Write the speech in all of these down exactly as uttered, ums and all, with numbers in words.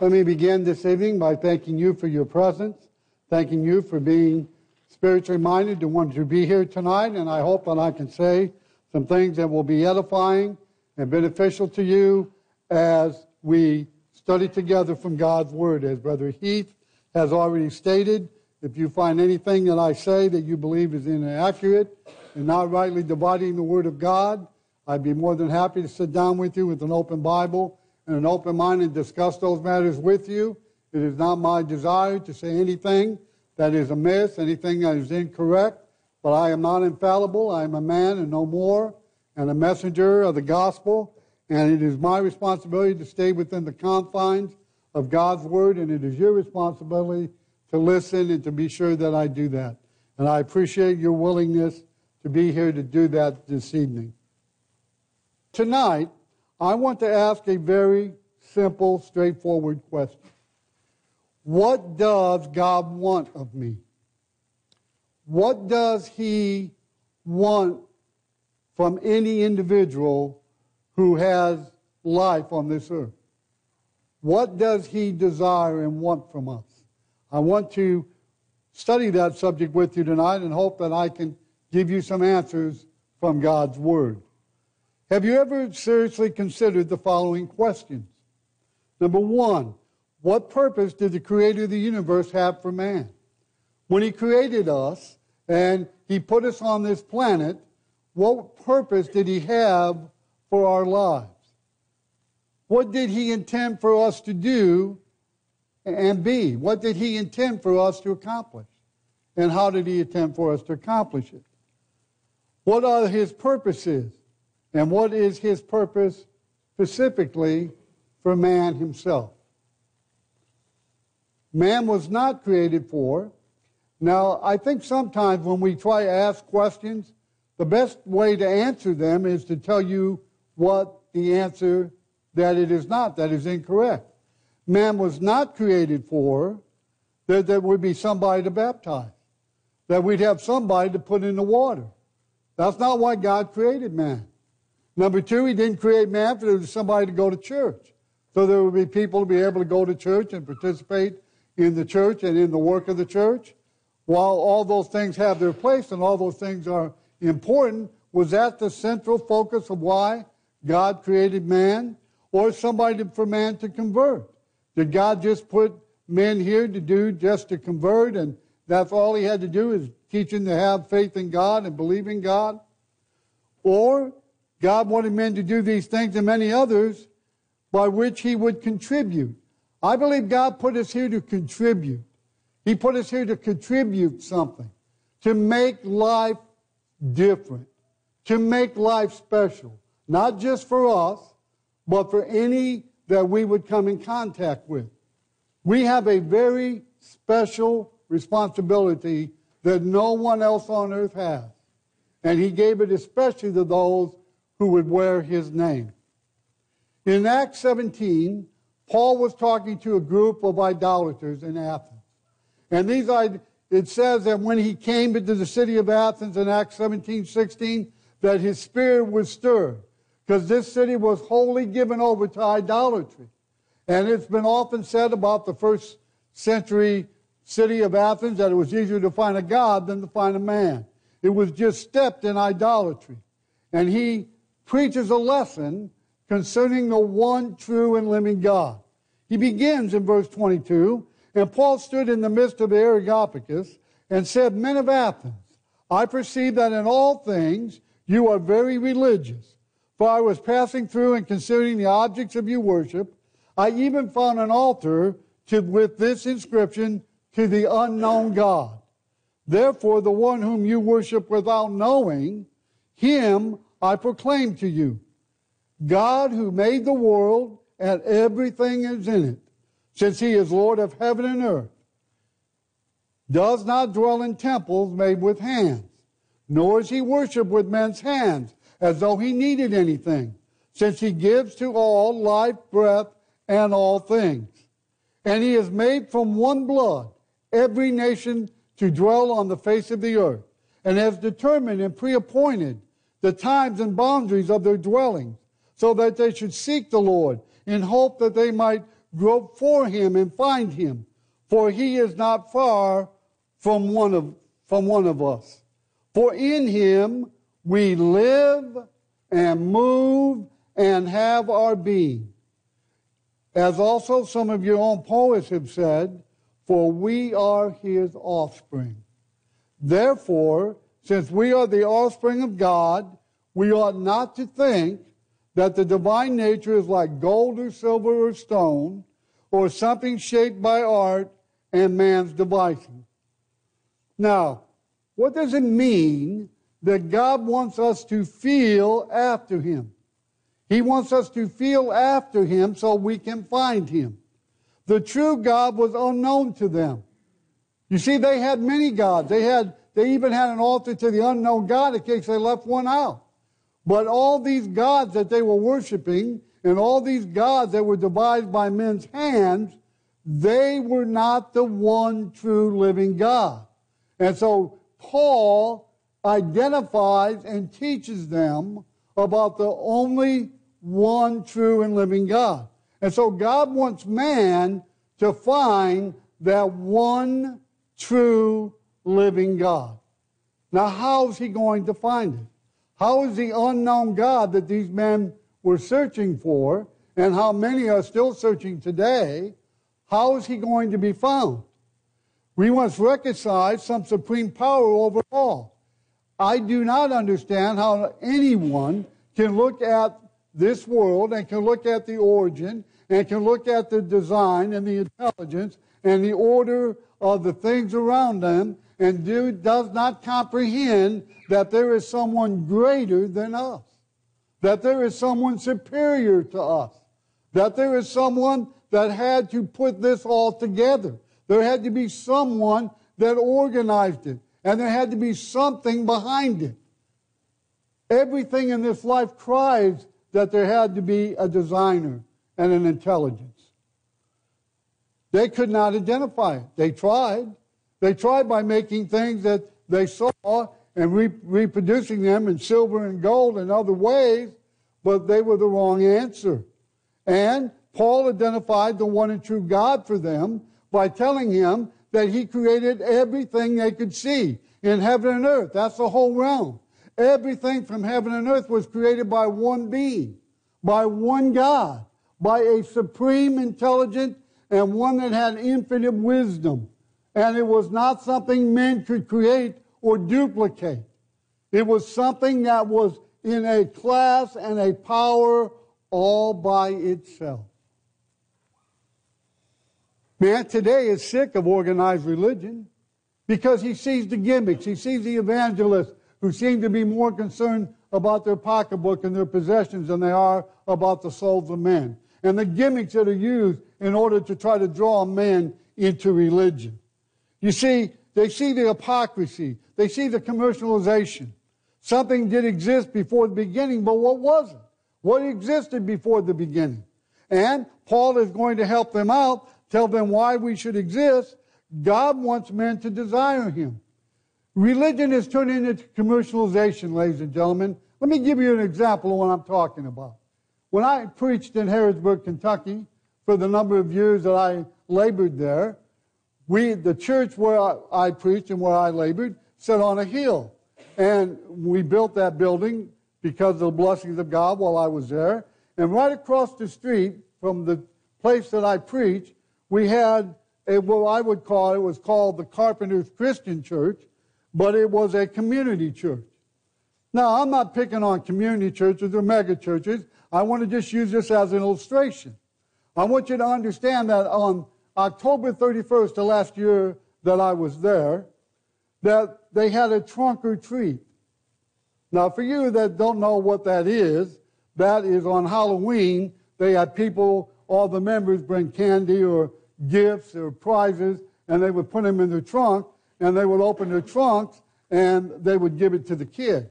Let me begin this evening by thanking you for your presence, thanking you for being spiritually minded to want to be here tonight, and I hope that I can say some things that will be edifying and beneficial to you as we study together from God's Word. As Brother Heath has already stated, if you find anything that I say that you believe is inaccurate and not rightly dividing the Word of God, I'd be more than happy to sit down with you with an open Bible and an open mind and discuss those matters with you. It is not my desire to say anything that is amiss, anything that is incorrect, but I am not infallible. I am a man and no more, and a messenger of the gospel, and it is my responsibility to stay within the confines of God's Word, and it is your responsibility to listen and to be sure that I do that. And I appreciate your willingness to be here to do that this evening. Tonight, I want to ask a very simple, straightforward question. What does God want of me? What does He want from any individual who has life on this earth? What does He desire and want from us? I want to study that subject with you tonight and hope that I can give you some answers from God's Word. Have you ever seriously considered the following questions? Number one, what purpose did the Creator of the universe have for man? When He created us and He put us on this planet, what purpose did He have for our lives? What did He intend for us to do and be? What did He intend for us to accomplish? And how did He intend for us to accomplish it? What are His purposes? And what is His purpose specifically for man himself? Man was not created for. Now, I think sometimes when we try to ask questions, the best way to answer them is to tell you what the answer that it is not, that is incorrect. Man was not created for that there would be somebody to baptize, that we'd have somebody to put in the water. That's not why God created man. Number two, He didn't create man for there was somebody to go to church. So there would be people to be able to go to church and participate in the church and in the work of the church. While all those things have their place and all those things are important, was that the central focus of why God created man? Or somebody for man to convert? Did God just put men here to do just to convert, and that's all He had to do is teach them to have faith in God and believe in God? Or God wanted men to do these things and many others by which He would contribute. I believe God put us here to contribute. He put us here to contribute something, to make life different, to make life special, not just for us, but for any that we would come in contact with. We have a very special responsibility that no one else on earth has. And He gave it especially to those who would wear His name. In Acts seventeen, Paul was talking to a group of idolaters in Athens. And these, it says that when he came into the city of Athens in Acts seventeen sixteen, that his spirit was stirred, because this city was wholly given over to idolatry. And it's been often said about the first century city of Athens that it was easier to find a god than to find a man. It was just steeped in idolatry. And he preaches a lesson concerning the one true and living God. He begins in verse twenty-two, and Paul stood in the midst of the Areopagus and said, Men of Athens, I perceive that in all things you are very religious. For I was passing through and considering the objects of your worship. I even found an altar to, with this inscription, to the unknown God. Therefore, the one whom you worship without knowing, Him I proclaim to you. God who made the world and everything is in it, since He is Lord of heaven and earth, does not dwell in temples made with hands, nor is He worshipped with men's hands, as though He needed anything, since He gives to all life, breath, and all things. And He has made from one blood every nation to dwell on the face of the earth, and has determined and preappointed the times and boundaries of their dwellings, so that they should seek the Lord in hope that they might grope for him and find him, for he is not far from one of, from one of us. For in him we live and move and have our being. As also some of your own poets have said, for we are his offspring. Therefore, since we are the offspring of God, we ought not to think that the divine nature is like gold or silver or stone, or something shaped by art and man's devising. Now, what does it mean that God wants us to feel after him? He wants us to feel after him so we can find him. The true God was unknown to them. You see, they had many gods. They had, they even had an altar to the unknown God in case they left one out. But all these gods that they were worshiping and all these gods that were devised by men's hands, they were not the one true living God. And so Paul identifies and teaches them about the only one true and living God. And so God wants man to find that one true living God. Now, how is he going to find it? How is the unknown God that these men were searching for, and how many are still searching today, how is he going to be found? We must recognize some supreme power over all. I do not understand how anyone can look at this world and can look at the origin and can look at the design and the intelligence and the order of the things around them and do, does not comprehend that there is someone greater than us, that there is someone superior to us, that there is someone that had to put this all together. There had to be someone that organized it, and there had to be something behind it. Everything in this life cries that there had to be a designer and an intelligence. They could not identify it. They tried. They tried by making things that they saw and re- reproducing them in silver and gold and other ways, but they were the wrong answer. And Paul identified the one and true God for them by telling him that he created everything they could see in heaven and earth. That's the whole realm. Everything from heaven and earth was created by one being, by one God, by a supreme intelligent and one that had infinite wisdom. And it was not something men could create or duplicate. It was something that was in a class and a power all by itself. Man today is sick of organized religion because he sees the gimmicks. He sees the evangelists who seem to be more concerned about their pocketbook and their possessions than they are about the souls of men. And the gimmicks that are used in order to try to draw men into religion. You see, they see the hypocrisy. They see the commercialization. Something did exist before the beginning, but what was it? What existed before the beginning? And Paul is going to help them out, tell them why we should exist. God wants men to desire him. Religion is turned into commercialization, ladies and gentlemen. Let me give you an example of what I'm talking about. When I preached in Harrodsburg, Kentucky, for the number of years that I labored there, we, the church where I, I preached and where I labored, sat on a hill. And we built that building because of the blessings of God while I was there. And right across the street from the place that I preached, we had a, what I would call, it was called the Carpenters Christian Church, but it was a community church. Now, I'm not picking on community churches or mega churches. I want to just use this as an illustration. I want you to understand that on October thirty-first of last year that I was there, that they had a trunk or treat. Now, for you that don't know what that is, that is on Halloween, they had people, all the members bring candy or gifts or prizes, and they would put them in their trunk, and they would open their trunks, and they would give it to the kids.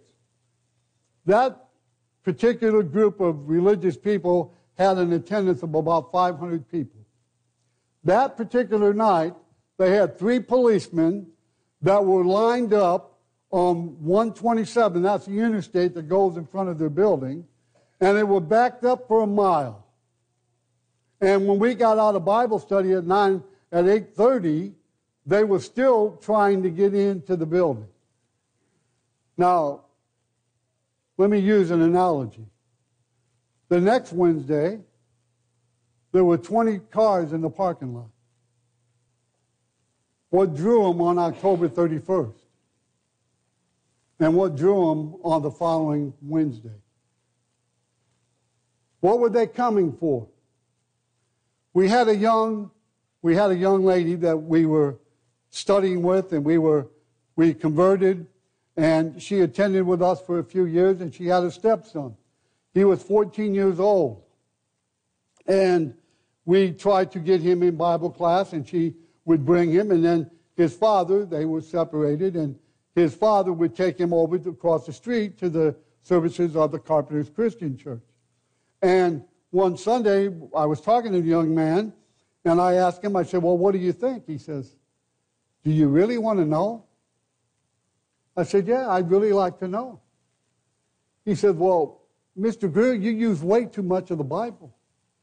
That particular group of religious people had an attendance of about five hundred people. That particular night, they had three policemen that were lined up on one twenty-seven, that's the interstate that goes in front of their building, and they were backed up for a mile. And when we got out of Bible study at nine, at eight thirty, they were still trying to get into the building. Now, let me use an analogy. The next Wednesday, there were twenty cars in the parking lot. What drew them on October thirty-first? And what drew them on the following Wednesday? What were they coming for? We had a young, we had a young lady that we were studying with, and we were, we converted, and she attended with us for a few years, and she had a stepson. He was fourteen years old. And we tried to get him in Bible class, and she would bring him, and then his father, they were separated, and his father would take him over to, across the street to the services of the Carpenters Christian Church. And one Sunday, I was talking to the young man, and I asked him, I said, well, what do you think? He says, do you really want to know? I said, yeah, I'd really like to know. He said, well, Mister Greer, you use way too much of the Bible.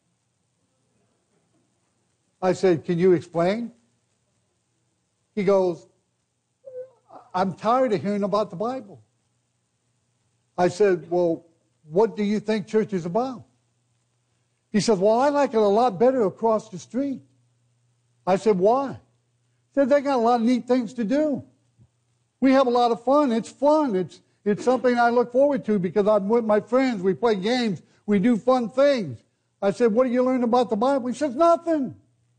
I said, can you explain? He goes, I'm tired of hearing about the Bible. I said, well, what do you think church is about? He said, well, I like it a lot better across the street. I said, why? He said, they got a lot of neat things to do. We have a lot of fun. It's fun. It's, it's something I look forward to because I'm with my friends. We play games. We do fun things. I said, what do you learn about the Bible? He says, nothing.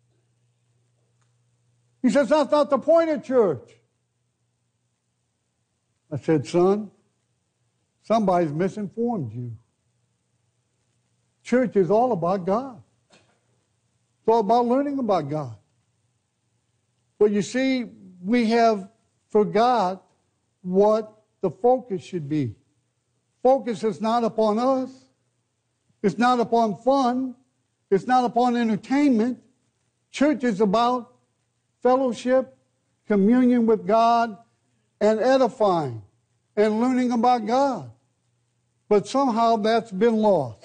He says, that's not the point of church. I said, son, somebody's misinformed you. Church is all about God. It's all about learning about God. But you see, we have forgot what the focus should be. Focus is not upon us. It's not upon fun. It's not upon entertainment. Church is about fellowship, communion with God, and edifying, and learning about God. But somehow that's been lost.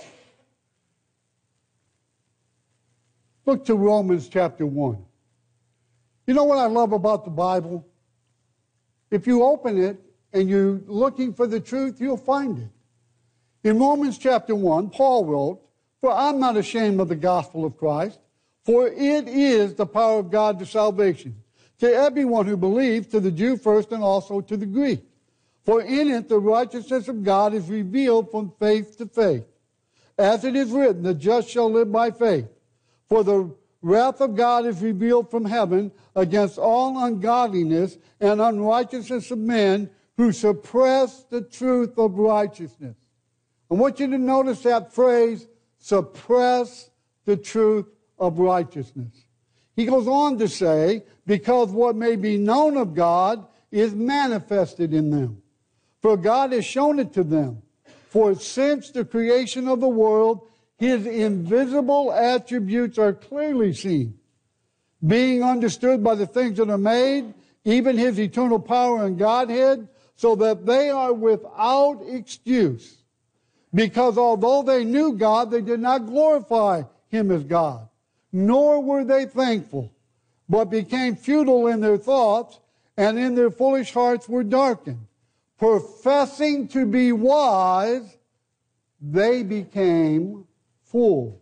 Look to Romans chapter one. You know what I love about the Bible? If you open it and you're looking for the truth, you'll find it. In Romans chapter one, Paul wrote, for I'm not ashamed of the gospel of Christ, for it is the power of God to salvation, to everyone who believes, to the Jew first and also to the Greek. For in it the righteousness of God is revealed from faith to faith. As it is written, the just shall live by faith. For the wrath of God is revealed from heaven against all ungodliness and unrighteousness of men who suppress the truth of righteousness. I want you to notice that phrase, suppress the truth of righteousness. He goes on to say, because what may be known of God is manifested in them. For God has shown it to them. For since the creation of the world, his invisible attributes are clearly seen, being understood by the things that are made, even his eternal power and Godhead, so that they are without excuse. Because although they knew God, they did not glorify him as God, nor were they thankful, but became futile in their thoughts, and in their foolish hearts were darkened. Professing to be wise, they became fools.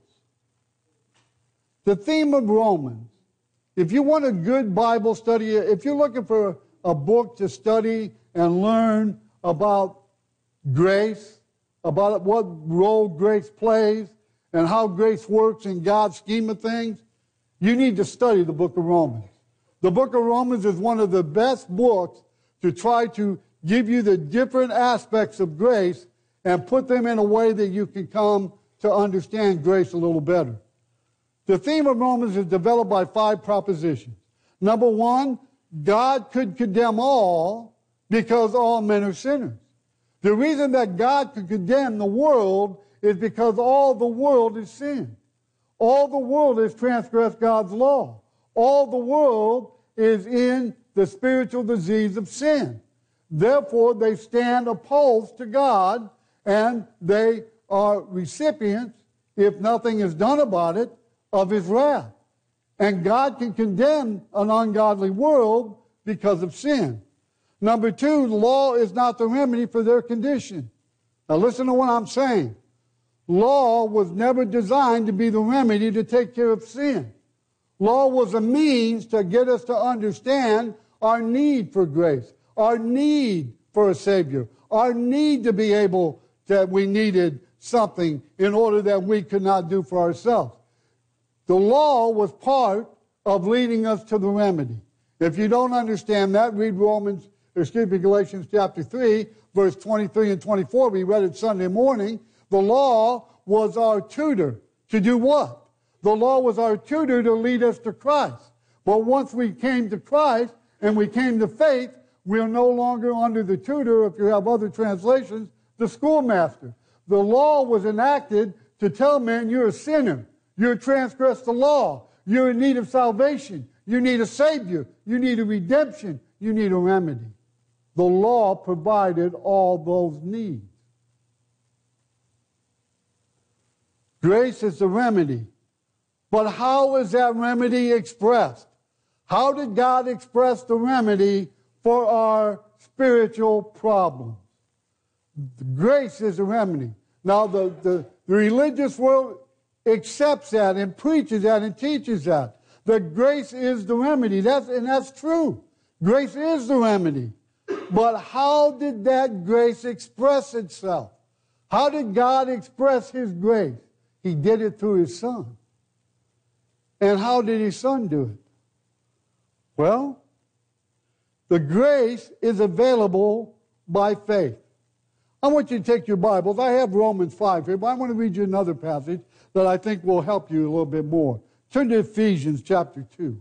The theme of Romans, if you want a good Bible study, if you're looking for a book to study and learn about grace, about what role grace plays, and how grace works in God's scheme of things, you need to study the book of Romans. The book of Romans is one of the best books to try to give you the different aspects of grace and put them in a way that you can come to understand grace a little better. The theme of Romans is developed by five propositions. Number one, God could condemn all because all men are sinners. The reason that God could condemn the world is because all the world is sin. All the world has transgressed God's law. All the world is in the spiritual disease of sin. Therefore, they stand opposed to God, and they are recipients, if nothing is done about it, of his wrath. And God can condemn an ungodly world because of sin. Number two, law is not the remedy for their condition. Now listen to what I'm saying. Law was never designed to be the remedy to take care of sin. Law was a means to get us to understand our need for grace, our need for a Savior, our need to be able that we needed something in order that we could not do for ourselves. The law was part of leading us to the remedy. If you don't understand that, read Romans, excuse me, Galatians chapter three, verse twenty-three and twenty-four. We read it Sunday morning. The law was our tutor to do what? The law was our tutor to lead us to Christ. But once we came to Christ and we came to faith, we are no longer under the tutor, if you have other translations, the schoolmaster. The law was enacted to tell men you're a sinner. You're transgressed the law. You're in need of salvation. You need a Savior. You need a redemption. You need a remedy. The law provided all those needs. Grace is the remedy. But how is that remedy expressed? How did God express the remedy for our spiritual problems? Grace is the remedy. Now, the, the, the religious world accepts that and preaches that and teaches that. That grace is the remedy. That's, and that's true. Grace is the remedy. But how did that grace express itself? How did God express His grace? He did it through His Son. And how did His Son do it? Well, the grace is available by faith. I want you to take your Bibles. I have Romans five here, but I want to read you another passage that I think will help you a little bit more. Turn to Ephesians chapter two.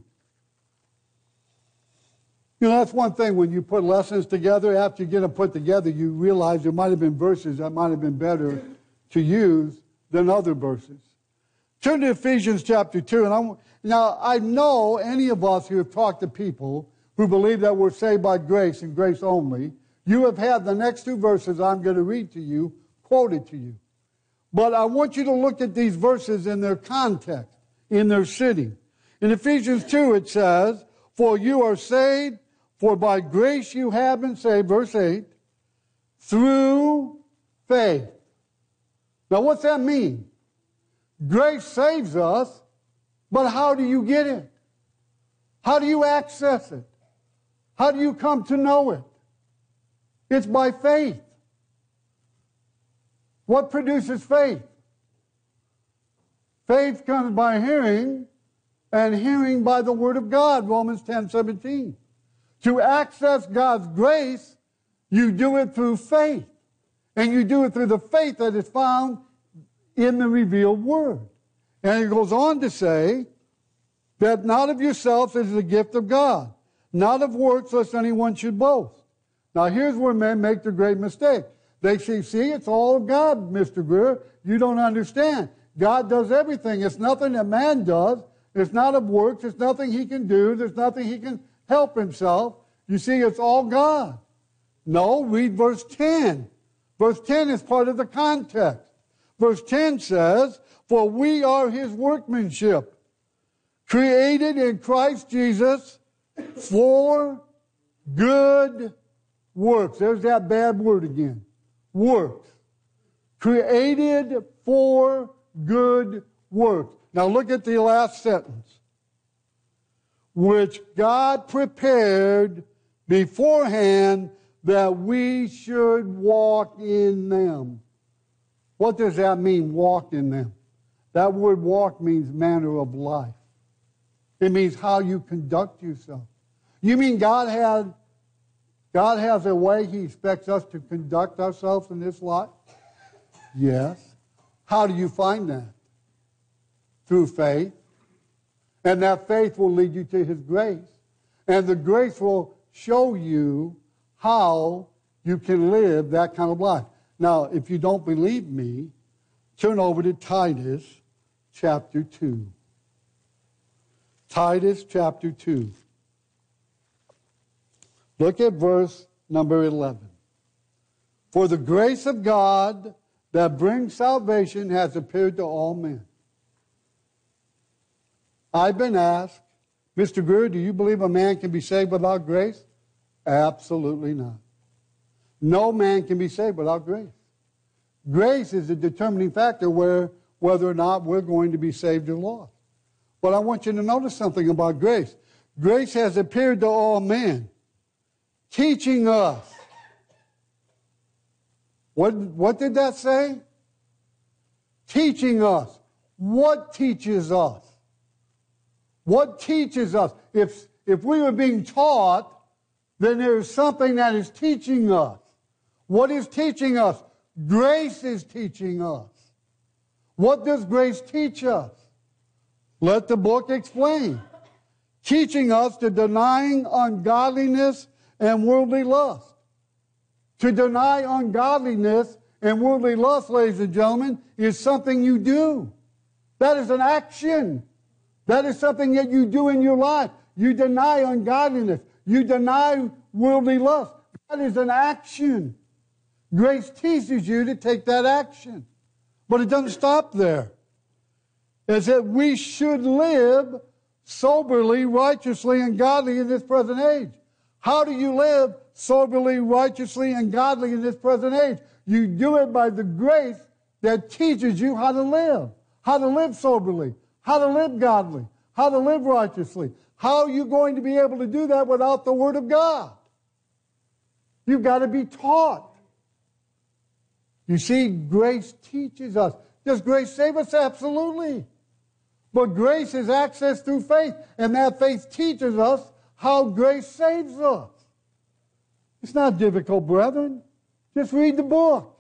You know, that's one thing when you put lessons together, after you get them put together, you realize there might have been verses that might have been better to use than other verses. Turn to Ephesians chapter two. And I, now, I know any of us who have talked to people who believe that we're saved by grace and grace only, you have had the next two verses I'm going to read to you quoted to you. But I want you to look at these verses in their context, in their sitting. In Ephesians two it says, "For you are saved, for by grace you have been saved," verse eight, "through faith." Now what's that mean? Grace saves us, but how do you get it? How do you access it? How do you come to know it? It's by faith. What produces faith? Faith comes by hearing, and hearing by the Word of God, Romans ten seventeen. To access God's grace, you do it through faith. And you do it through the faith that is found in the revealed Word. And it goes on to say that not of yourselves is the gift of God, not of works lest anyone should boast. Now here's where men make the great mistake. They say, see, it's all of God, Mister Greer. You don't understand. God does everything. It's nothing that man does. It's not of works. It's nothing he can do. There's nothing he can help himself. You see, it's all God. No, read verse ten. Verse ten is part of the context. Verse ten says, "For we are His workmanship, created in Christ Jesus for good works." There's that bad word again. Works. Created for good works. Now look at the last sentence. "Which God prepared beforehand that we should walk in them." What does that mean, walk in them? That word walk means manner of life. It means how you conduct yourself. You mean God had God has a way He expects us to conduct ourselves in this life? Yes. How do you find that? Through faith. And that faith will lead you to His grace. And the grace will show you how you can live that kind of life. Now, if you don't believe me, turn over to Titus chapter two. Titus chapter two. Look at verse number eleven. "For the grace of God that brings salvation has appeared to all men." I've been asked, Mister Greer, do you believe a man can be saved without grace? Absolutely not. No man can be saved without grace. Grace is a determining factor where whether or not we're going to be saved or lost. But I want you to notice something about grace. Grace has appeared to all men, teaching us. What, what did that say? Teaching us. What teaches us? What teaches us? If, if we were being taught, then there is something that is teaching us. What is teaching us? Grace is teaching us. What does grace teach us? Let the book explain. Teaching us to denying ungodliness and worldly lust. To deny ungodliness and worldly lust, ladies and gentlemen, is something you do. That is an action. That is something that you do in your life. You deny ungodliness. You deny worldly lust. That is an action. Grace teaches you to take that action. But it doesn't stop there. It says we should live soberly, righteously, and godly in this present age. How do you live soberly, righteously, and godly in this present age? You do it by the grace that teaches you how to live. How to live soberly. How to live godly. How to live righteously. How are you going to be able to do that without the Word of God? You've got to be taught. You see, grace teaches us. Does grace save us? Absolutely. But grace is access through faith, and that faith teaches us how grace saves us. It's not difficult, brethren. Just read the book.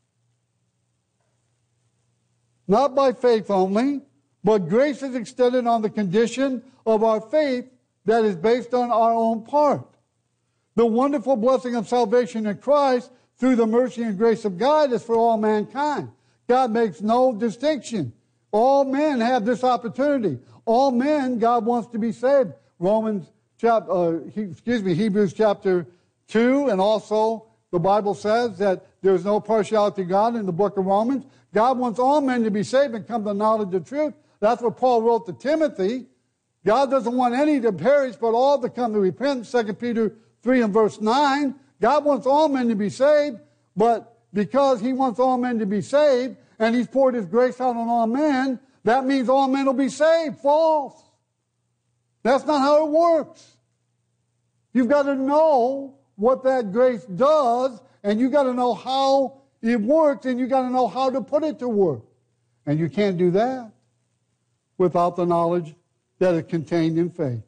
Not by faith only, but grace is extended on the condition of our faith that is based on our own part. The wonderful blessing of salvation in Christ through the mercy and grace of God is for all mankind. God makes no distinction. All men have this opportunity. All men, God wants to be saved. Romans chapter, uh, excuse me, Hebrews chapter two, and also the Bible says that there's no partiality to God in the book of Romans. God wants all men to be saved and come to the knowledge of truth. That's what Paul wrote to Timothy. God doesn't want any to perish, but all to come to repentance. Second Peter three and verse nine. God wants all men to be saved, but because he wants all men to be saved, and he's poured his grace out on all men, that means all men will be saved. False. That's not how it works. You've got to know what that grace does, and you've got to know how it works, and you've got to know how to put it to work. And you can't do that without the knowledge that is contained in faith.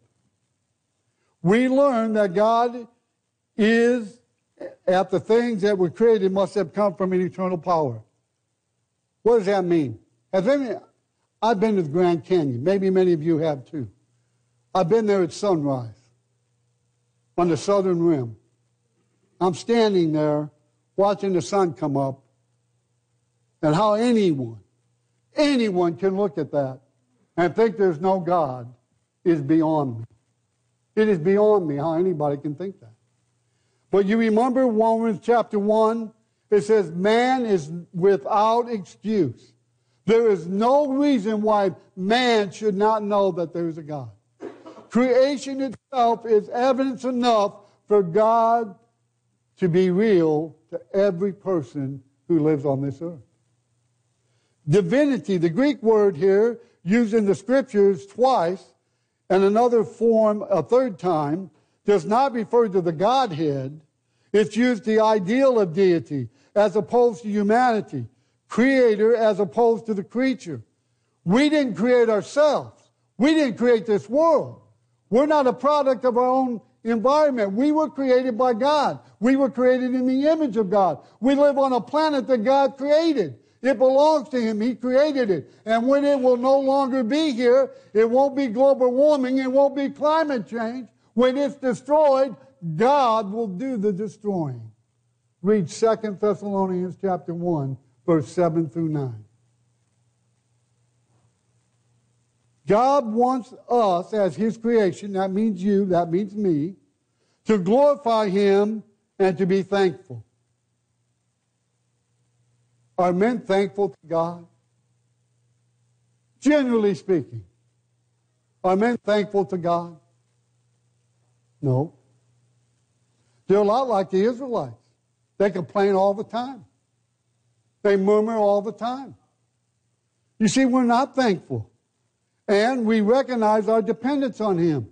We learn that God is at the things that were created must have come from an eternal power. What does that mean? Has any, I've been to the Grand Canyon. Maybe many of you have too. I've been there at sunrise on the southern rim. I'm standing there watching the sun come up, and how anyone, anyone can look at that and think there's no God is beyond me. It is beyond me how anybody can think that. But you remember Romans chapter one? It says, man is without excuse. There is no reason why man should not know that there is a God. Creation itself is evidence enough for God to be real to every person who lives on this earth. Divinity, the Greek word here, used in the Scriptures twice, and another form a third time, does not refer to the Godhead. It's used the ideal of deity as opposed to humanity, creator as opposed to the creature. We didn't create ourselves. We didn't create this world. We're not a product of our own environment. We were created by God. We were created in the image of God. We live on a planet that God created. It belongs to Him. He created it. And when it will no longer be here, it won't be global warming, it won't be climate change. When it's destroyed, God will do the destroying. Read Second Thessalonians chapter one, verse seven through nine. God wants us as His creation, that means you, that means me, to glorify Him and to be thankful. Are men thankful to God? Generally speaking. Are men thankful to God? No. They're a lot like the Israelites. They complain all the time. They murmur all the time. You see, we're not thankful. And we recognize our dependence on Him.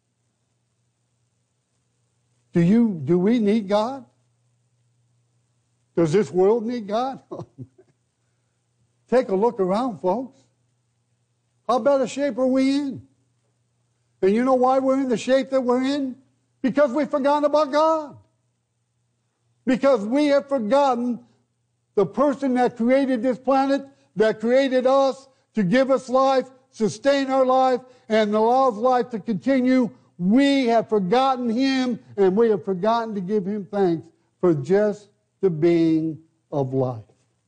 Do you, do we need God? Does this world need God? Take a look around, folks. How bad a shape are we in? And you know why we're in the shape that we're in? Because we've forgotten about God. Because we have forgotten the person that created this planet, that created us to give us life, sustain our life, and allows life to continue. We have forgotten Him, and we have forgotten to give Him thanks for just the being of life.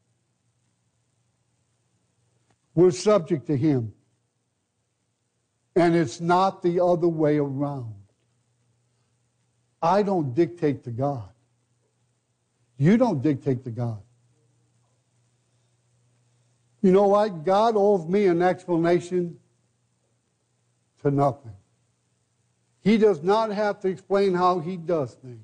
We're subject to Him. And it's not the other way around. I don't dictate to God. You don't dictate to God. You know what? God owes me an explanation to nothing. He does not have to explain how He does things.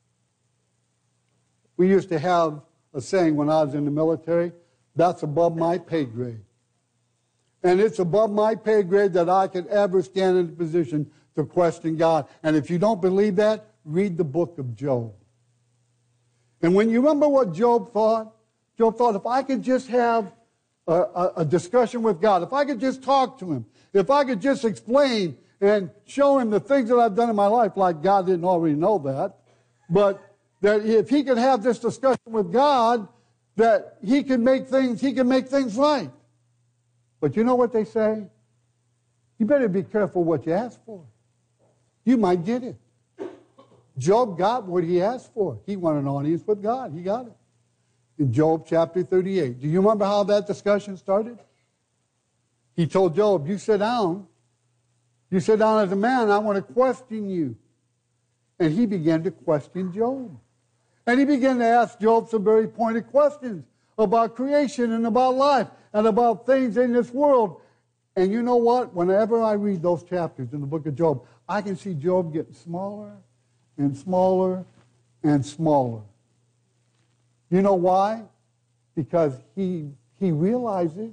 We used to have a saying when I was in the military, that's above my pay grade. And it's above my pay grade that I could ever stand in a position to question God. And if you don't believe that, read the book of Job. And when you remember what Job thought, Job thought, if I could just have a, a, a discussion with God, if I could just talk to Him, if I could just explain and show Him the things that I've done in my life, like God didn't already know that, but that if he could have this discussion with God, that he can make things, he can make things right. But you know what they say? You better be careful what you ask for. You might get it. Job got what he asked for. He wanted an audience with God. He got it. In Job chapter thirty-eight. Do you remember how that discussion started? He told Job, you sit down. You sit down as a man. I want to question you. And he began to question Job. And he began to ask Job some very pointed questions about creation and about life and about things in this world. And you know what? Whenever I read those chapters in the book of Job, I can see Job getting smaller and smaller and smaller. You know why? Because he, he realizes,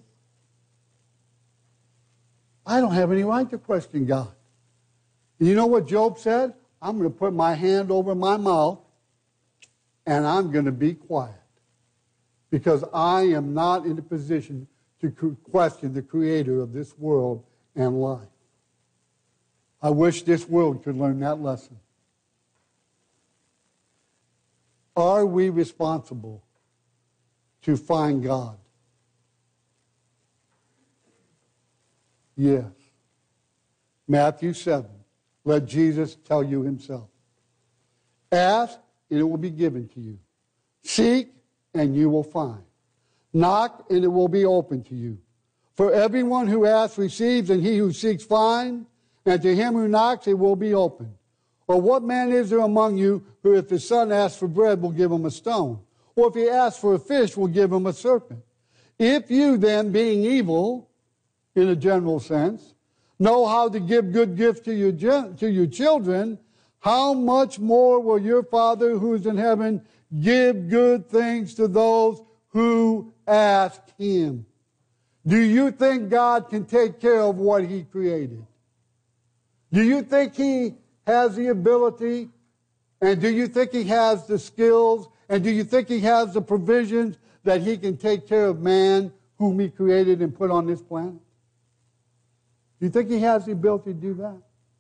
I don't have any right to question God. And you know what Job said? I'm going to put my hand over my mouth and I'm going to be quiet. Because I am not in a position to question the creator of this world and life. I wish this world could learn that lesson. Are we responsible to find God? Yes. Matthew seven. Let Jesus tell you Himself. Ask, and it will be given to you. Seek, and you will find. Knock, and it will be open to you. For everyone who asks receives, and he who seeks finds, and to him who knocks it will be opened. Or what man is there among you who, if his son asks for bread, will give him a stone? Or if he asks for a fish, will give him a serpent? If you then, being evil, in a general sense, know how to give good gifts to your, to your children, how much more will your Father who is in heaven give good things to those who ask Him? Do you think God can take care of what He created? Do you think He has the ability? And do you think He has the skills? And do you think He has the provisions that He can take care of man whom He created and put on this planet? Do you think He has the ability to do that?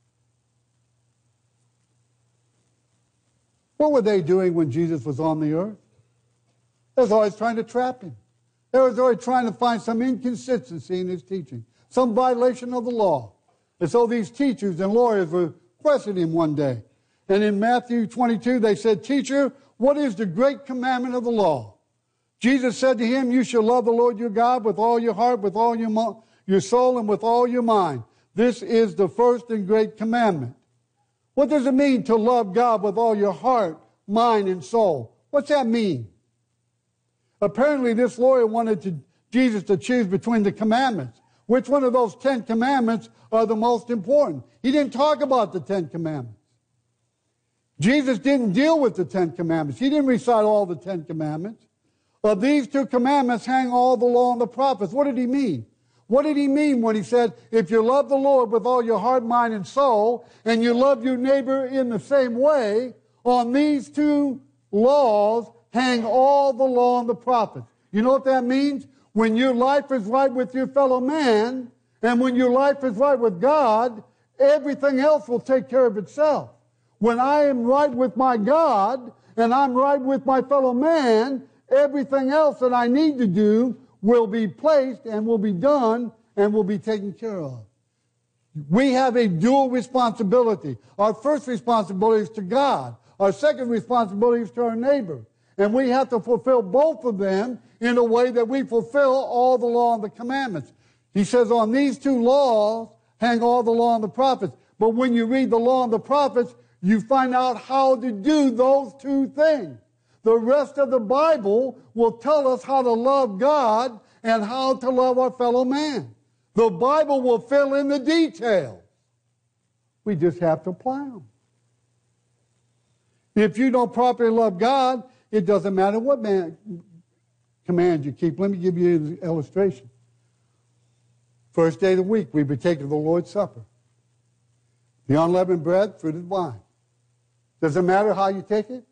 What were they doing when Jesus was on the earth? They was always trying to trap Him. They was always trying to find some inconsistency in His teaching, some violation of the law. And so these teachers and lawyers were questioning Him one day. And in Matthew twenty-two, they said, Teacher, what is the great commandment of the law? Jesus said to him, you shall love the Lord your God with all your heart, with all your, mo- your soul, and with all your mind. This is the first and great commandment. What does it mean to love God with all your heart, mind, and soul? What's that mean? Apparently, this lawyer wanted to, Jesus to choose between the commandments. which one of those Ten Commandments are the most important. He didn't talk about the Ten Commandments. Jesus didn't deal with the Ten Commandments. He didn't recite all the Ten Commandments. Of these two commandments hang all the law and the prophets. What did he mean? What did he mean when he said, if you love the Lord with all your heart, mind, and soul, and you love your neighbor in the same way, on these two laws hang all the law and the prophets. You know what that means? When your life is right with your fellow man, and when your life is right with God, everything else will take care of itself. When I am right with my God, and I'm right with my fellow man, everything else that I need to do will be placed and will be done and will be taken care of. We have a dual responsibility. Our first responsibility is to God. Our second responsibility is to our neighbor. And we have to fulfill both of them in a way that we fulfill all the law and the commandments. He says, on these two laws hang all the law and the prophets. But when you read the law and the prophets, you find out how to do those two things. The rest of the Bible will tell us how to love God and how to love our fellow man. The Bible will fill in the details. We just have to apply them. If you don't properly love God, it doesn't matter what man command you keep. Let me give you an illustration. First day of the week, we partake of the Lord's Supper. The unleavened bread, fruited wine. Does it matter how you take it?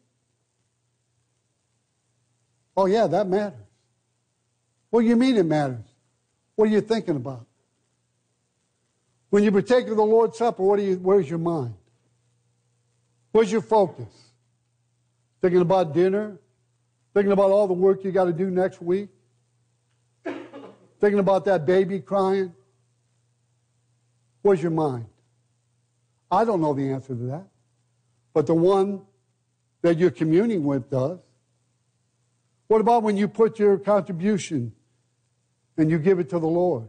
Oh, yeah, that matters. What do you mean it matters? What are you thinking about? When you partake of the Lord's Supper, what do you, where's your mind? Where's your focus? Thinking about dinner? Thinking about all the work you got to do next week? Thinking about that baby crying? Where's your mind? I don't know the answer to that. But the one that you're communing with does. What about when you put your contribution and you give it to the Lord?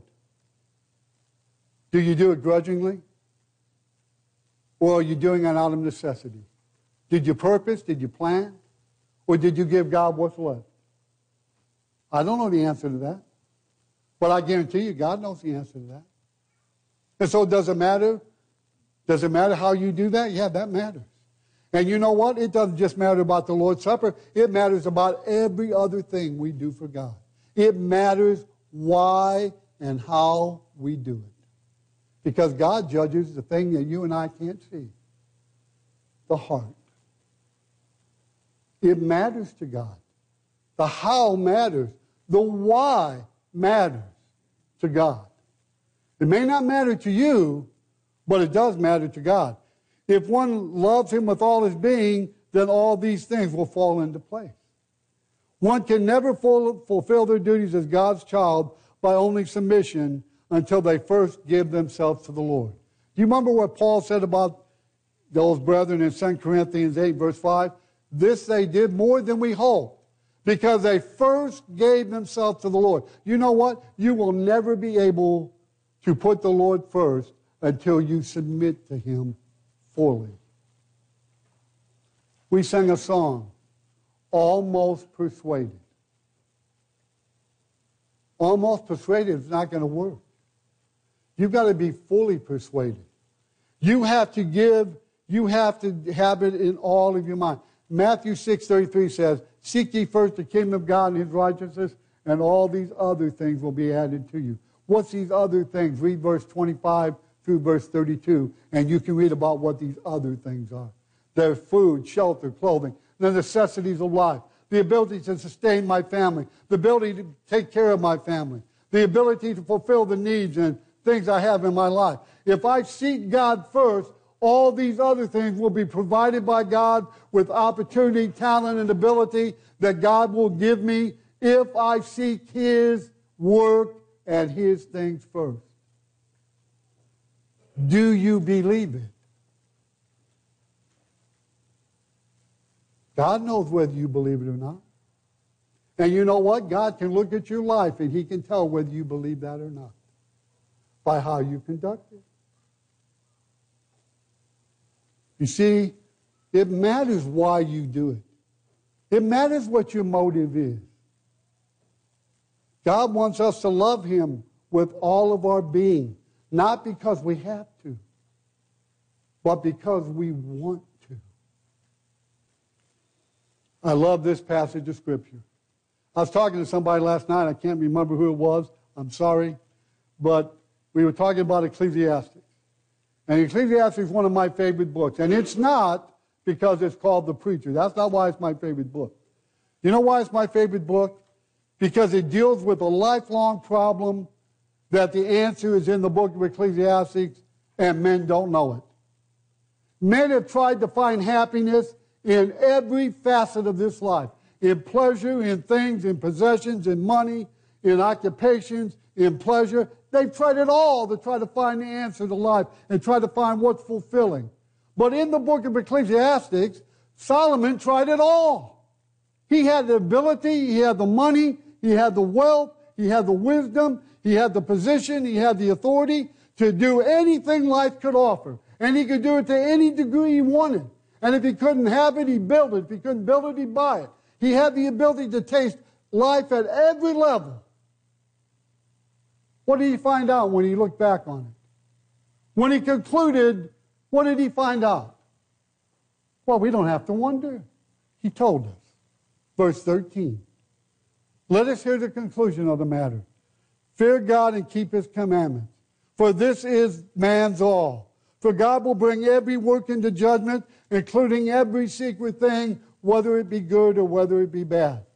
Do you do it grudgingly? Or are you doing it out of necessity? Did you purpose? Did you plan? Or did you give God what's left? I don't know the answer to that. But I guarantee you God knows the answer to that. And so does it matter? Does it matter how you do that? Yeah, that matters. And you know what? It doesn't just matter about the Lord's Supper. It matters about every other thing we do for God. It matters why and how we do it. Because God judges the thing that you and I can't see. The heart. It matters to God. The how matters. The why matters to God. It may not matter to you, but it does matter to God. If one loves him with all his being, then all these things will fall into place. One can never fulfill their duties as God's child by only submission until they first give themselves to the Lord. Do you remember what Paul said about those brethren in Second Corinthians eight, verse five? This they did more than we hoped, because they first gave themselves to the Lord. You know what? You will never be able to put the Lord first until you submit to him fully. We sang a song, Almost Persuaded. Almost persuaded is not going to work. You've got to be fully persuaded. You have to give, you have to have it in all of your mind. Matthew six thirty-three says, seek ye first the kingdom of God and his righteousness, and all these other things will be added to you. What's these other things? Read verse twenty-five through verse thirty-two, and you can read about what these other things are. They're food, shelter, clothing, the necessities of life, the ability to sustain my family, the ability to take care of my family, the ability to fulfill the needs and things I have in my life. If I seek God first, all these other things will be provided by God with opportunity, talent, and ability that God will give me if I seek his work and his things first. Do you believe it? God knows whether you believe it or not. And you know what? God can look at your life and he can tell whether you believe that or not by how you conduct it. You see, it matters why you do it. It matters what your motive is. God wants us to love him with all of our being, not because we have to, but because we want to. I love this passage of Scripture. I was talking to somebody last night. I can't remember who it was. I'm sorry. But we were talking about Ecclesiastes. And Ecclesiastes is one of my favorite books. And it's not because it's called The Preacher. That's not why it's my favorite book. You know why it's my favorite book? Because it deals with a lifelong problem that the answer is in the book of Ecclesiastes, and men don't know it. Men have tried to find happiness in every facet of this life. In pleasure, in things, in possessions, in money, in occupations, in pleasure. They've tried it all to try to find the answer to life and try to find what's fulfilling. But in the book of Ecclesiastes, Solomon tried it all. He had the ability, he had the money, he had the wealth, he had the wisdom, he had the position, he had the authority to do anything life could offer. And he could do it to any degree he wanted. And if he couldn't have it, he'd build it. If he couldn't build it, he'd buy it. He had the ability to taste life at every level. What did he find out when he looked back on it? When he concluded, what did he find out? Well, we don't have to wonder. He told us. Verse thirteen. Let us hear the conclusion of the matter. Fear God and keep his commandments, for this is man's all. For God will bring every work into judgment, including every secret thing, whether it be good or whether it be bad.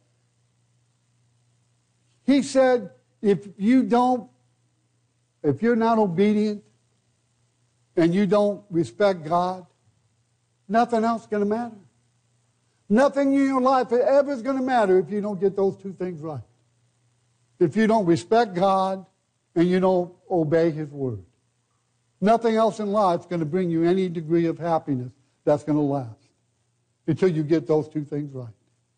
He said, if you don't, if you're not obedient and you don't respect God, nothing else is going to matter. Nothing in your life ever is going to matter if you don't get those two things right. If you don't respect God and you don't obey his word. Nothing else in life is going to bring you any degree of happiness that's going to last until you get those two things right.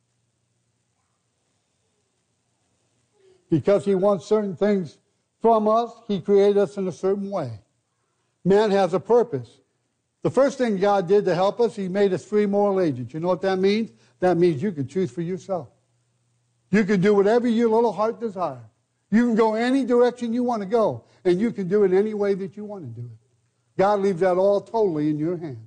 Because he wants certain things from us, he created us in a certain way. Man has a purpose. The first thing God did to help us, he made us free moral agents. You know what that means? That means you can choose for yourself. You can do whatever your little heart desires. You can go any direction you want to go, and you can do it any way that you want to do it. God leaves that all totally in your hands.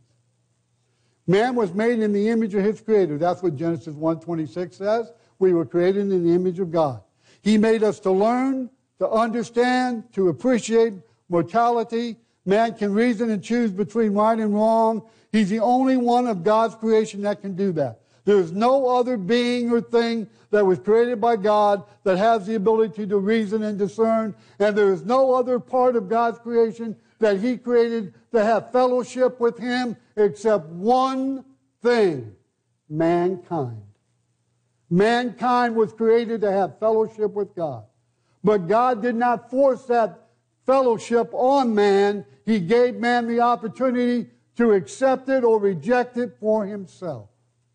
Man was made in the image of his Creator. That's what Genesis one twenty-six says. We were created in the image of God. He made us to learn, to understand, to appreciate mortality. Man can reason and choose between right and wrong. He's the only one of God's creation that can do that. There is no other being or thing that was created by God that has the ability to reason and discern. And there is no other part of God's creation that he created to have fellowship with him except one thing: mankind. Mankind was created to have fellowship with God. But God did not force that fellowship on man. He gave man the opportunity to accept it or reject it for himself.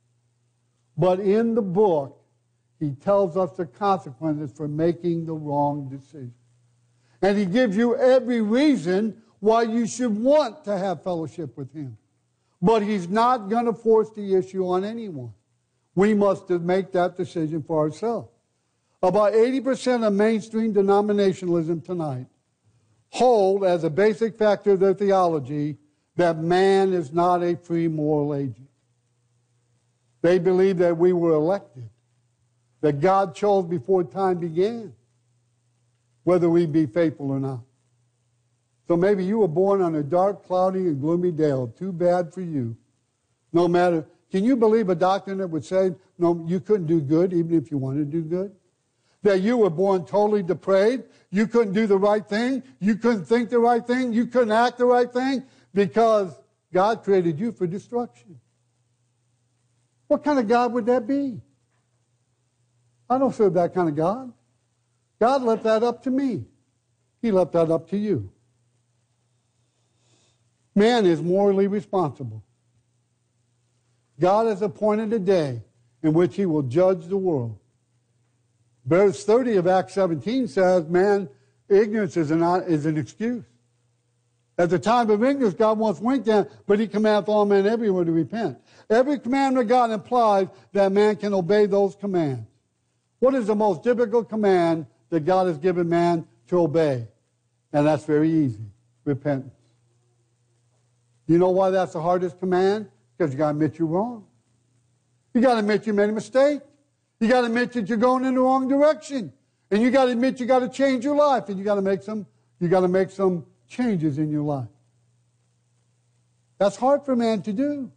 But in the book, he tells us the consequences for making the wrong decision. And he gives you every reason why you should want to have fellowship with him. But he's not going to force the issue on anyone. We must make that decision for ourselves. About eighty percent of mainstream denominationalism tonight hold as a basic factor of their theology that man is not a free moral agent. They believe that we were elected, that God chose before time began whether we be faithful or not. So maybe you were born on a dark, cloudy, and gloomy day. Too bad for you. No matter, can you believe a doctrine that would say, no, you couldn't do good even if you wanted to do good? That you were born totally depraved, you couldn't do the right thing, you couldn't think the right thing, you couldn't act the right thing because God created you for destruction. What kind of God would that be? I don't serve that kind of God. God left that up to me. He left that up to you. Man is morally responsible. God has appointed a day in which he will judge the world. Verse thirty of Acts seventeen says, man, ignorance is an, is an excuse. At the time of ignorance, God once winked at, but he commandeth all men everywhere to repent. Every commandment of God implies that man can obey those commands. What is the most difficult command that God has given man to obey. And that's very easy. Repentance. You know why that's the hardest command? Because you got to admit you're wrong. You got to admit you made a mistake. You got to admit that you're going in the wrong direction. And you got to admit you got to change your life. And you got to make some, you got to make some changes in your life. That's hard for a man to do.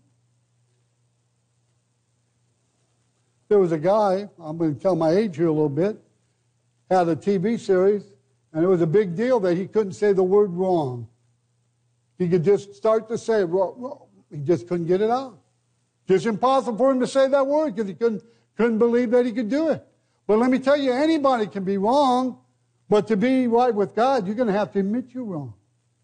There was a guy, I'm going to tell my age here a little bit, had a T V series, and it was a big deal that he couldn't say the word wrong. He could just start to say, wrong, wrong. He just couldn't get it out. Just impossible for him to say that word because he couldn't, couldn't believe that he could do it. But let me tell you, anybody can be wrong, but to be right with God, you're going to have to admit you're wrong.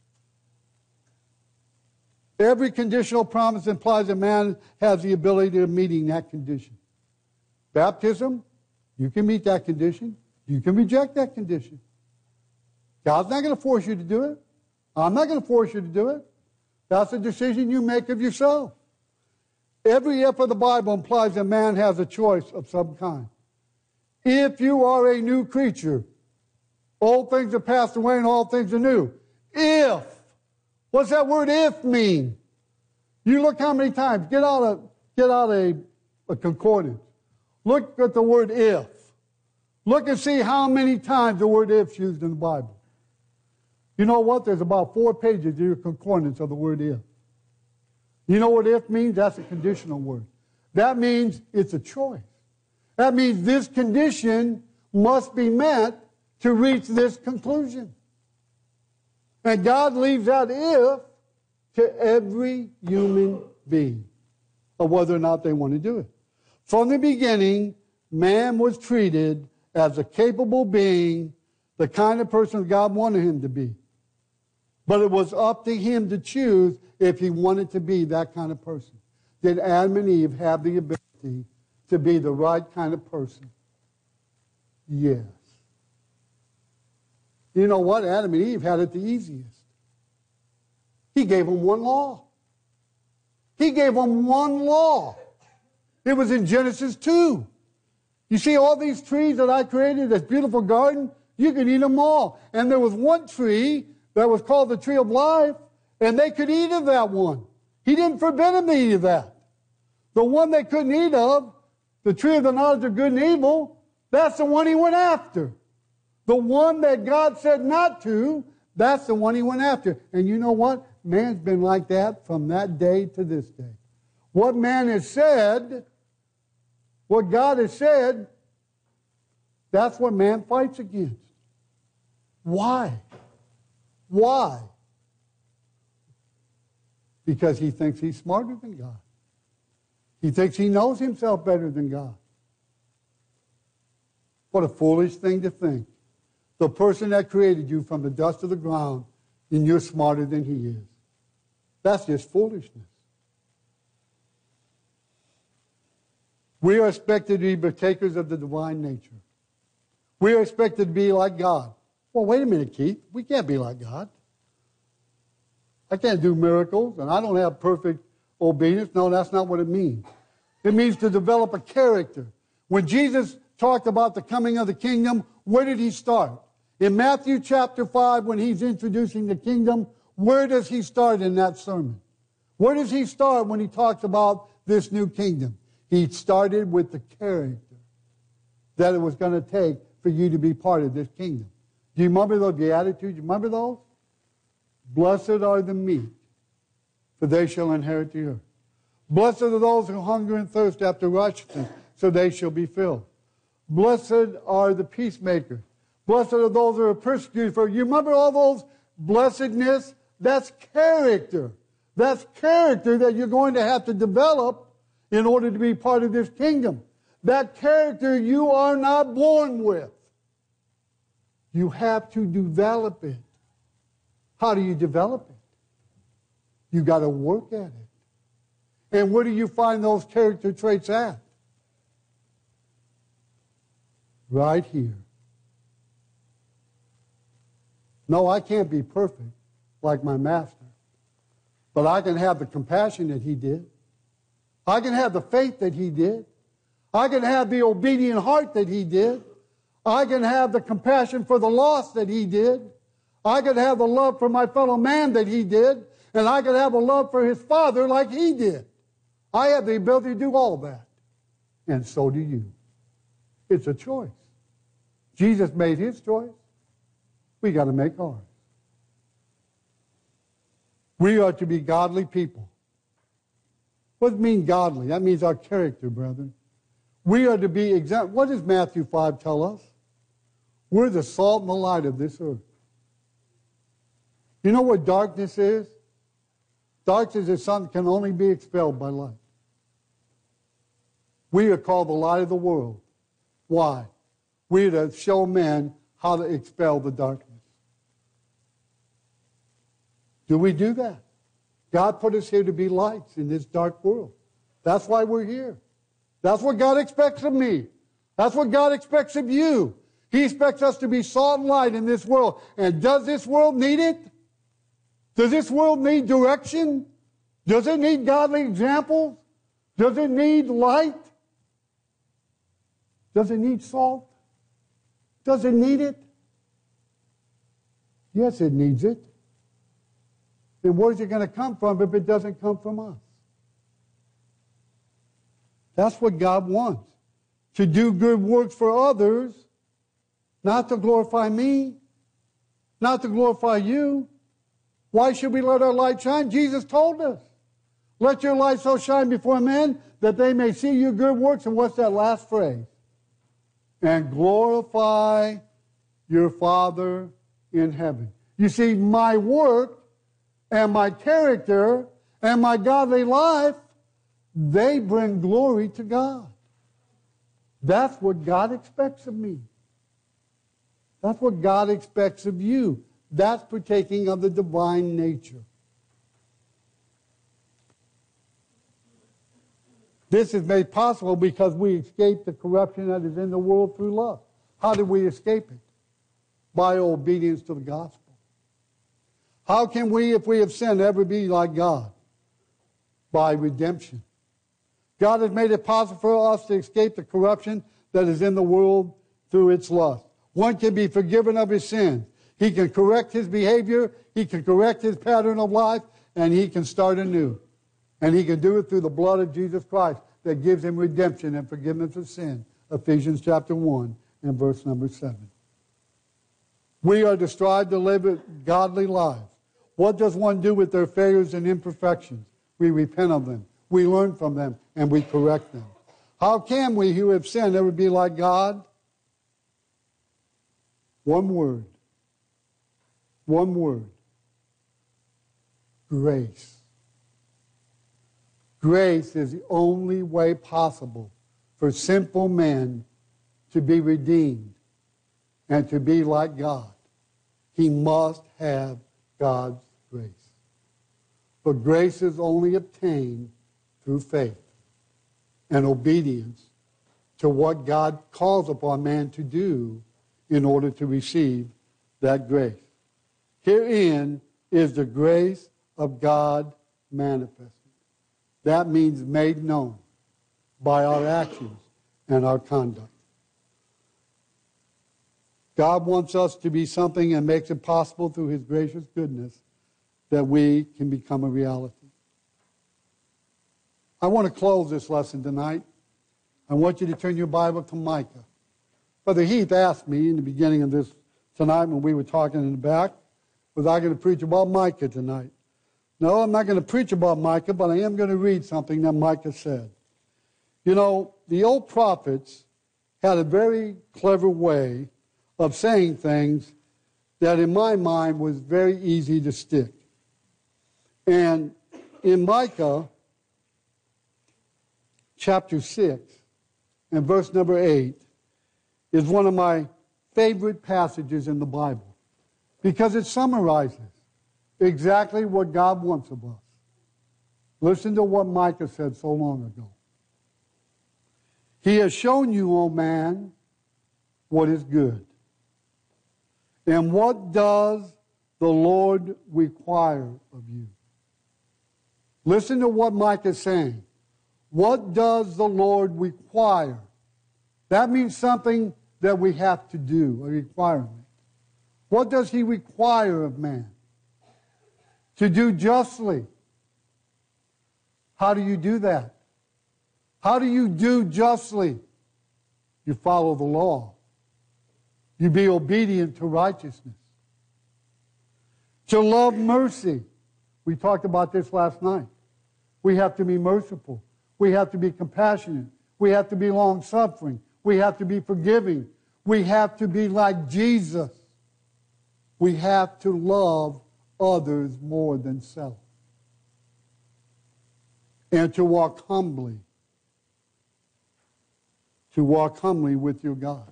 Every conditional promise implies a man has the ability of meeting that condition. Baptism, you can meet that condition. You can reject that condition. God's not going to force you to do it. I'm not going to force you to do it. That's a decision you make of yourself. Every if of the Bible implies a man has a choice of some kind. If you are a new creature, old things have passed away and all things are new. If. What's that word if mean? You look how many times. Get out a, get out a, a concordance. Look at the word if. Look and see how many times the word if is used in the Bible. You know what? There's about four pages in your concordance of the word if. You know what if means? That's a conditional word. That means it's a choice. That means this condition must be met to reach this conclusion. And God leaves out if to every human being of whether or not they want to do it. From the beginning, man was treated as a capable being, the kind of person God wanted him to be. But it was up to him to choose if he wanted to be that kind of person. Did Adam and Eve have the ability to be the right kind of person? Yes. You know what? Adam and Eve had it the easiest. He gave them one law. He gave them one law. It was in Genesis two. You see all these trees that I created, this beautiful garden, you can eat them all. And there was one tree that was called the tree of life, and they could eat of that one. He didn't forbid them to eat of that. The one they couldn't eat of, the tree of the knowledge of good and evil, that's the one he went after. The one that God said not to, that's the one he went after. And you know what? Man's been like that from that day to this day. What man has said, what God has said, that's what man fights against. Why? Why? Because he thinks he's smarter than God. He thinks he knows himself better than God. What a foolish thing to think. The person that created you from the dust of the ground, and you're smarter than he is. That's just foolishness. We are expected to be partakers of the divine nature. We are expected to be like God. Well, wait a minute, Keith. We can't be like God. I can't do miracles, and I don't have perfect obedience. No, that's not what it means. It means to develop a character. When Jesus talked about the coming of the kingdom, where did he start? In Matthew chapter five, when he's introducing the kingdom, where does he start in that sermon? Where does he start when he talks about this new kingdom? He started with the character that it was going to take for you to be part of this kingdom. Do you remember those Beatitudes? You remember those? Blessed are the meek, for they shall inherit the earth. Blessed are those who hunger and thirst after righteousness, so they shall be filled. Blessed are the peacemakers. Blessed are those who are persecuted for. You remember all those blessedness? That's character. That's character that you're going to have to develop in order to be part of this kingdom. That character you are not born with. You have to develop it. How do you develop it? You got to work at it. And where do you find those character traits at? Right here. No, I can't be perfect like my master. But I can have the compassion that he did. I can have the faith that he did. I can have the obedient heart that he did. I can have the compassion for the lost that he did. I can have the love for my fellow man that he did. And I can have a love for his Father like he did. I have the ability to do all that. And so do you. It's a choice. Jesus made his choice. We got to make ours. We are to be godly people. What does it mean godly? That means our character, brethren. We are to be exact. What does Matthew five tell us? We're the salt and the light of this earth. You know what darkness is? Darkness is something that can only be expelled by light. We are called the light of the world. Why? We are to show men how to expel the darkness. Do we do that? God put us here to be lights in this dark world. That's why we're here. That's what God expects of me. That's what God expects of you. He expects us to be salt and light in this world. And does this world need it? Does this world need direction? Does it need godly examples? Does it need light? Does it need salt? Does it need it? Yes, it needs it. Then where's it going to come from if it doesn't come from us? That's what God wants. To do good works for others, not to glorify me, not to glorify you. Why should we let our light shine? Jesus told us. Let your light so shine before men that they may see your good works. And what's that last phrase? And glorify your Father in heaven. You see, my work and my character and my godly life, they bring glory to God. That's what God expects of me. That's what God expects of you. That's partaking of the divine nature. This is made possible because we escape the corruption that is in the world through love. How did we escape it? By obedience to the gospel. How can we, if we have sinned, ever be like God? By redemption. God has made it possible for us to escape the corruption that is in the world through its lust. One can be forgiven of his sins. He can correct his behavior, he can correct his pattern of life, and he can start anew. And he can do it through the blood of Jesus Christ that gives him redemption and forgiveness of sin. Ephesians chapter one and verse number seven. We are to strive to live godly lives. What does one do with their failures and imperfections? We repent of them. We learn from them and we correct them. How can we who have sinned ever be like God? One word. One word. Grace. Grace is the only way possible for sinful men to be redeemed and to be like God. He must have God's grace. But grace is only obtained through faith and obedience to what God calls upon man to do in order to receive that grace. Herein is the grace of God manifested. That means made known by our actions and our conduct. God wants us to be something and makes it possible through his gracious goodness that we can become a reality. I want to close this lesson tonight. I want you to turn your Bible to Micah. Brother Heath asked me in the beginning of this tonight when we were talking in the back, was I going to preach about Micah tonight? No, I'm not going to preach about Micah, but I am going to read something that Micah said. You know, the old prophets had a very clever way of saying things that in my mind was very easy to stick. And in Micah chapter six and verse number eight is one of my favorite passages in the Bible because it summarizes exactly what God wants of us. Listen to what Micah said so long ago. He has shown you, O man, what is good. And what does the Lord require of you? Listen to what Micah is saying. What does the Lord require? That means something that we have to do, a requirement? What does he require of man? To do justly. How do you do that? How do you do justly? You follow the law. You be obedient to righteousness. To love mercy. We talked about this last night. We have to be merciful. We have to be compassionate. We have to be long-suffering. We have to be forgiving. We have to be like Jesus. We have to love others more than self. And to walk humbly. To walk humbly with your God.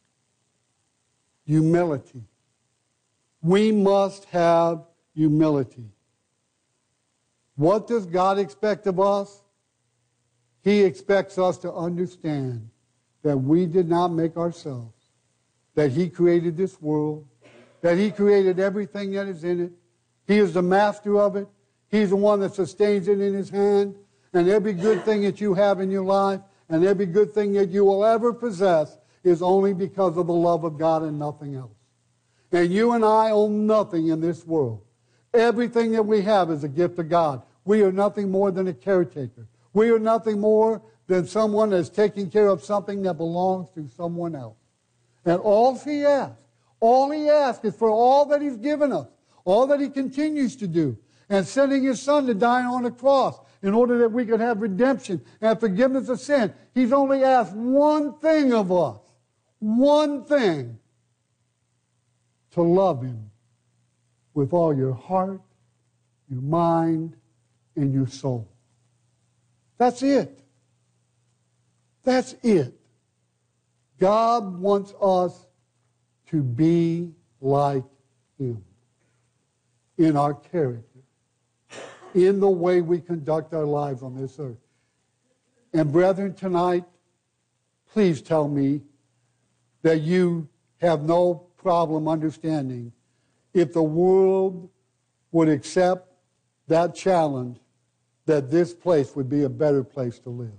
Humility. We must have humility. What does God expect of us? He expects us to understand that we did not make ourselves, that He created this world, that He created everything that is in it. He is the master of it. He's the one that sustains it in His hand. And every good thing that you have in your life and every good thing that you will ever possess is only because of the love of God and nothing else. And you and I own nothing in this world. Everything that we have is a gift of God. We are nothing more than a caretaker. We are nothing more than someone that's taking care of something that belongs to someone else. And all He asks, all He asks is for all that He's given us, all that He continues to do, and sending His Son to die on the cross in order that we could have redemption and forgiveness of sin. He's only asked one thing of us, one thing, to love Him with all your heart, your mind, and your soul. That's it. That's it. God wants us to be like Him in our character, in the way we conduct our lives on this earth. And brethren, tonight, please tell me that you have no problem understanding if the world would accept that challenge, that this place would be a better place to live.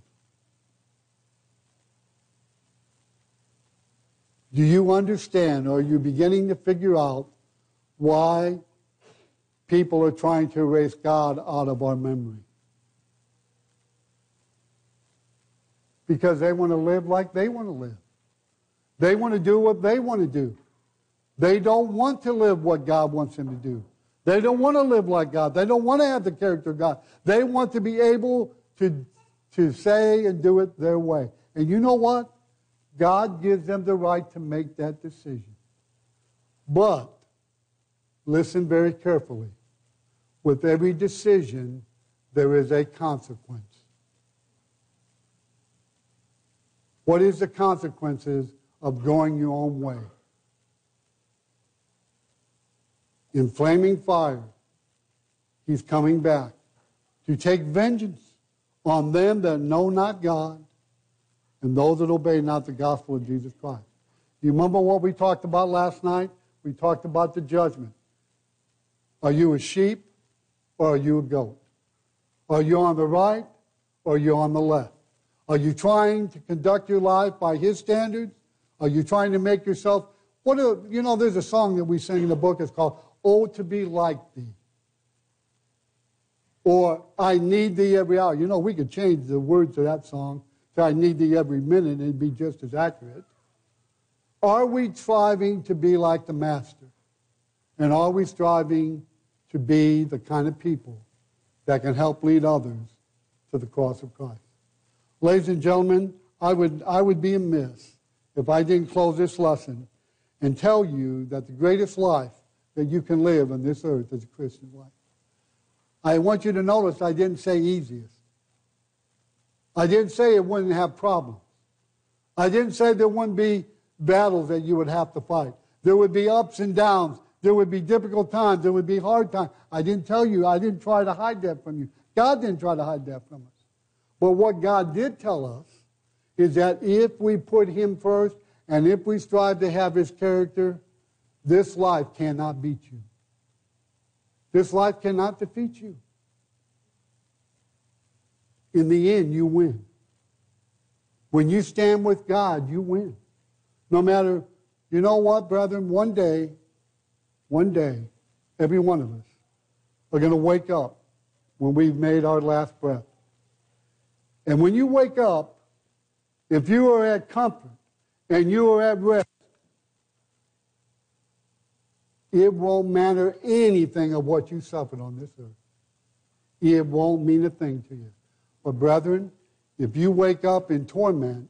Do you understand, or are you beginning to figure out why people are trying to erase God out of our memory? Because they want to live like they want to live. They want to do what they want to do. They don't want to live what God wants them to do. They don't want to live like God. They don't want to have the character of God. They want to be able to, to say and do it their way. And you know what? God gives them the right to make that decision. But, listen very carefully. With every decision, there is a consequence. What is the consequences of going your own way? In flaming fire, He's coming back to take vengeance on them that know not God and those that obey not the gospel of Jesus Christ. You remember what we talked about last night? We talked about the judgment. Are you a sheep or are you a goat? Are you on the right or are you on the left? Are you trying to conduct your life by His standards? Are you trying to make yourself... What a, you know, there's a song that we sing in the book. It's called, "Oh, to be like Thee." Or, "I need Thee every hour." You know, we could change the words to that song to "I need Thee every minute," and it'd be just as accurate. Are we striving to be like the Master? And are we striving to be the kind of people that can help lead others to the cross of Christ? Ladies and gentlemen, I would, I would be amiss if I didn't close this lesson and tell you that the greatest life that you can live on this earth is a Christian life. I want you to notice I didn't say easiest. I didn't say it wouldn't have problems. I didn't say there wouldn't be battles that you would have to fight. There would be ups and downs. There would be difficult times. There would be hard times. I didn't tell you. I didn't try to hide that from you. God didn't try to hide that from us. But what God did tell us is that if we put Him first and if we strive to have His character, this life cannot beat you. This life cannot defeat you. In the end, you win. When you stand with God, you win. No matter, you know what, brethren, one day, one day, every one of us are going to wake up when we've made our last breath. And when you wake up, if you are at comfort and you are at rest, it won't matter anything of what you suffered on this earth. It won't mean a thing to you. But brethren, if you wake up in torment,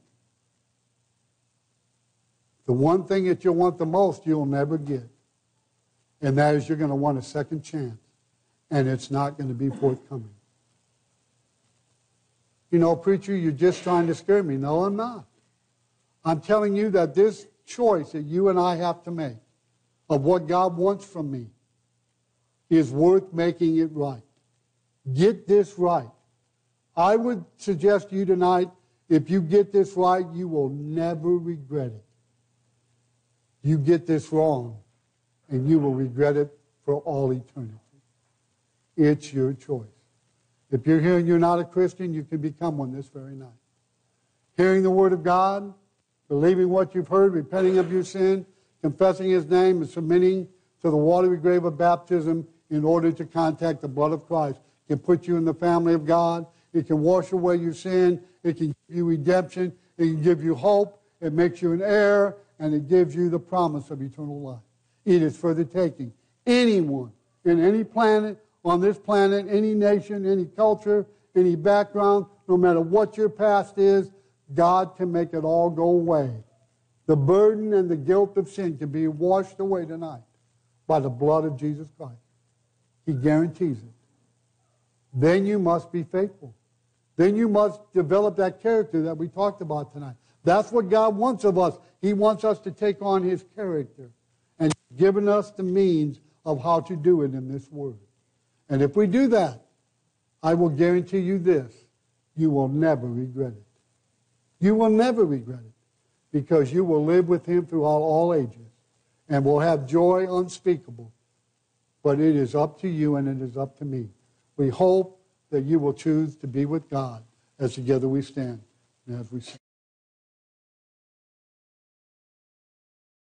the one thing that you'll want the most, you'll never get. And that is you're going to want a second chance. And it's not going to be forthcoming. You know, preacher, you're just trying to scare me. No, I'm not. I'm telling you that this choice that you and I have to make of what God wants from me is worth making it right. Get this right. I would suggest to you tonight, if you get this right, you will never regret it. You get this wrong, and you will regret it for all eternity. It's your choice. If you're here and you're not a Christian, you can become one this very night. Hearing the Word of God, believing what you've heard, repenting of your sin, confessing His name, and submitting to the watery grave of baptism in order to contact the blood of Christ can put you in the family of God. It can wash away your sin. It can give you redemption. It can give you hope. It makes you an heir, and it gives you the promise of eternal life. It is for the taking. Anyone in any planet, on this planet, any nation, any culture, any background, no matter what your past is, God can make it all go away. The burden and the guilt of sin can be washed away tonight by the blood of Jesus Christ. He guarantees it. Then you must be faithful. Then you must develop that character that we talked about tonight. That's what God wants of us. He wants us to take on His character and given us the means of how to do it in this world. And if we do that, I will guarantee you this, you will never regret it. You will never regret it because you will live with Him throughout all ages and will have joy unspeakable. But it is up to you and it is up to me. We hope that you will choose to be with God as together we stand and as we sing.